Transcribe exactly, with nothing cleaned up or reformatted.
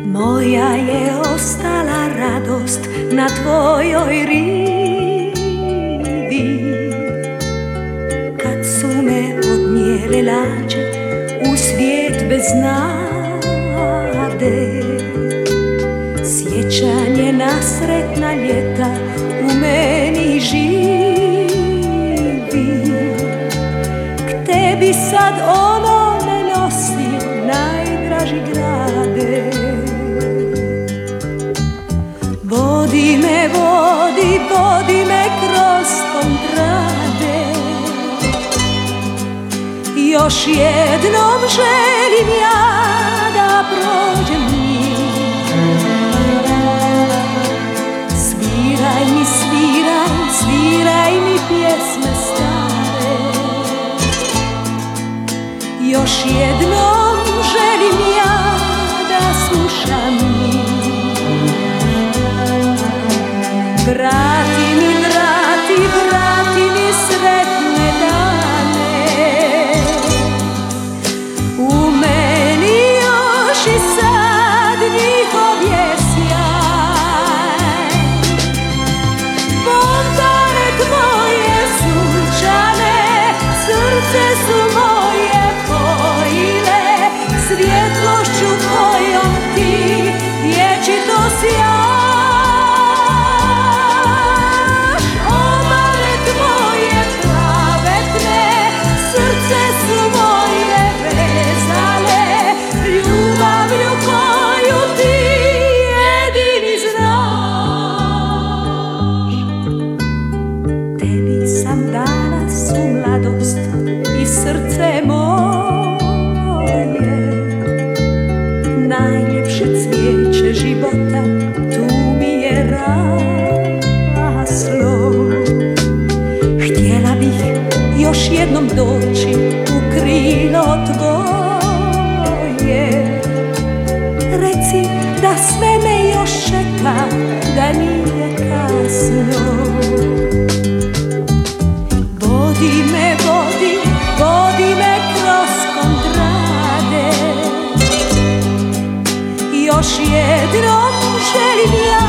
Moja je ostala radost na tvojoj rivi, kad su me odnijele lađe u svijet bez nade. Sjećanje na sretna ljeta u meni živi, k tebi sad ono me nosi, najdraži grade. Vodi me, vodi, vodi me kroz kontrade. Još jednom želim ja da prođem njih. Sviraj mi, sviraj, sviraj mi pjesme stare. Još jednom želim ja da slušam njih. Vrati mi, vrati, vrati mi sretne dane. U meni još i sad njihov je sjaj. Fontane tvoje sunčane, srce su moje pojile, svjetlošću kojom ti vječito sjaš. I srce moje, najljepše cvijeće života tu mi je raslo. Htjela bih još jednom doći u krilo tvoje. Reci da sve me još čeka, da nije kasno. Vodi me, vodi, vodi me kroz kontrade. Još jednom želim ja